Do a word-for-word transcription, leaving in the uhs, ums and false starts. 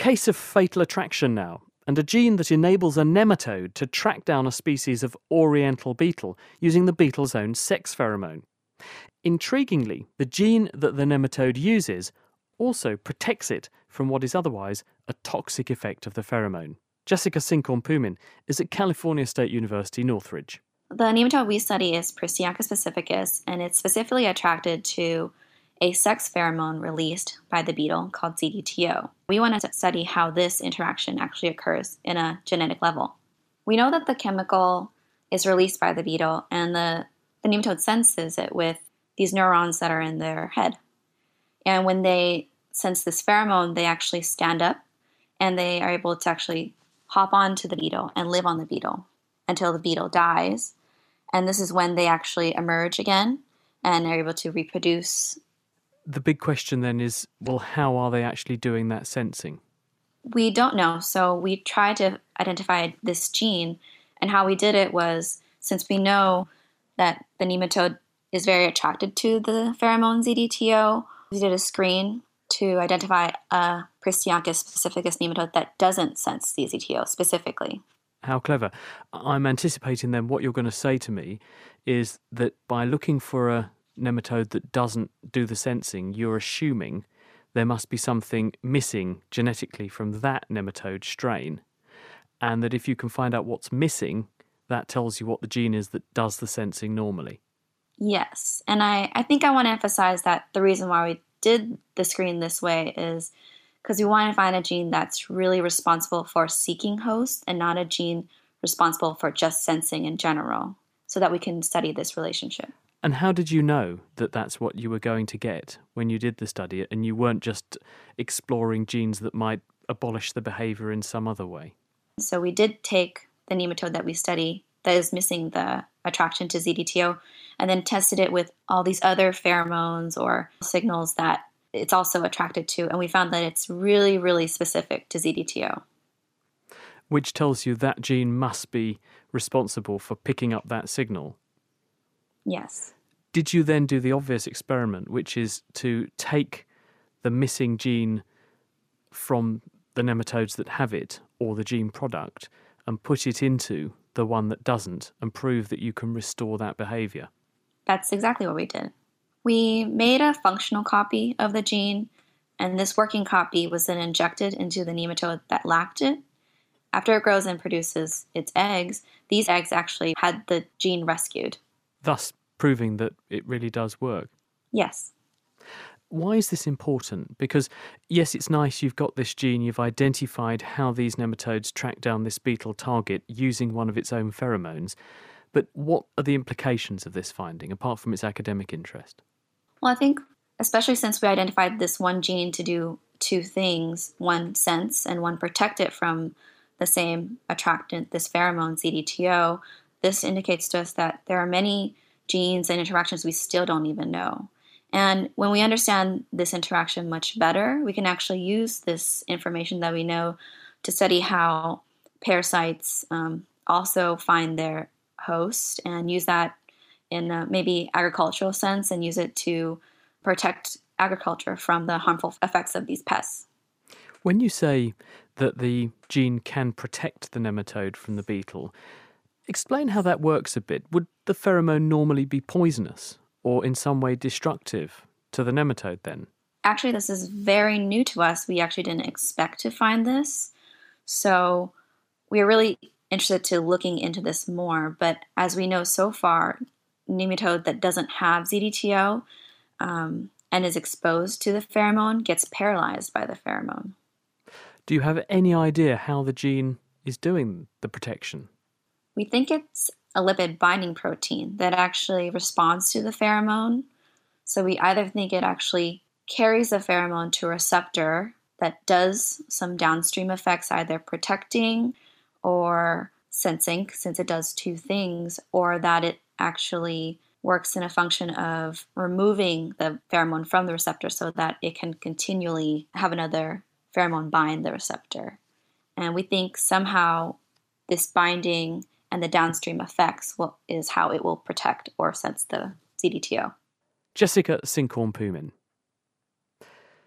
case of fatal attraction now, and a gene that enables a nematode to track down a species of oriental beetle using the beetle's own sex pheromone. Intriguingly, the gene that the nematode uses also protects it from what is otherwise a toxic effect of the pheromone. Jessica Sinkorn-Pumin is at California State University, Northridge. The nematode we study is Pristiacus pacificus, and it's specifically attracted to a sex pheromone released by the beetle called Z D T O. We want to study how this interaction actually occurs in a genetic level. We know that the chemical is released by the beetle, and the, the nematode senses it with these neurons that are in their head. And when they sense this pheromone, they actually stand up, and they are able to actually hop onto the beetle and live on the beetle until the beetle dies. And this is when they actually emerge again and are able to reproduce. The big question then is, well, how are they actually doing that sensing? We don't know. So we tried to identify this gene, and how we did it was, since we know that the nematode is very attracted to the pheromone Z D T O, we did a screen to identify a Pristiacus pacificus nematode that doesn't sense Z D T O specifically. How clever. I'm anticipating then what you're going to say to me is that by looking for a nematode that doesn't do the sensing, you're assuming there must be something missing genetically from that nematode strain, and that if you can find out what's missing, that tells you what the gene is that does the sensing normally. Yes, and I, I think I want to emphasize that the reason why we did the screen this way is because we want to find a gene that's really responsible for seeking hosts and not a gene responsible for just sensing in general, so that we can study this relationship. And how did you know that that's what you were going to get when you did the study, and you weren't just exploring genes that might abolish the behaviour in some other way? So we did take the nematode that we study that is missing the attraction to Z D T O and then tested it with all these other pheromones or signals that it's also attracted to, and we found that it's really, really specific to Z D T O. Which tells you that gene must be responsible for picking up that signal. Yes. Did you then do the obvious experiment, which is to take the missing gene from the nematodes that have it, or the gene product, and put it into the one that doesn't, and prove that you can restore that behaviour? That's exactly what we did. We made a functional copy of the gene, and this working copy was then injected into the nematode that lacked it. After it grows and produces its eggs, these eggs actually had the gene rescued. Thus proving that it really does work. Yes. Why is this important? Because, yes, it's nice you've got this gene, you've identified how these nematodes track down this beetle target using one of its own pheromones, but what are the implications of this finding, apart from its academic interest? Well, I think, especially since we identified this one gene to do two things, one sense and one protect it from the same attractant, this pheromone, Z D T O, this indicates to us that there are many genes and interactions we still don't even know. And when we understand this interaction much better, we can actually use this information that we know to study how parasites um, also find their host, and use that in a maybe agricultural sense and use it to protect agriculture from the harmful effects of these pests. When you say that the gene can protect the nematode from the beetle, explain how that works a bit. Would the pheromone normally be poisonous or in some way destructive to the nematode then? Actually, this is very new to us. We actually didn't expect to find this. So we're really interested to looking into this more. But as we know so far, nematode that doesn't have Z D T O um, and is exposed to the pheromone gets paralyzed by the pheromone. Do you have any idea how the gene is doing the protection? We think it's a lipid binding protein that actually responds to the pheromone. So we either think it actually carries the pheromone to a receptor that does some downstream effects, either protecting or sensing, since it does two things, or that it actually works in a function of removing the pheromone from the receptor so that it can continually have another pheromone bind the receptor. And we think somehow this binding and the downstream effects will, is how it will protect or sense the Z D T O. Jessica Sinkorn-Pumin.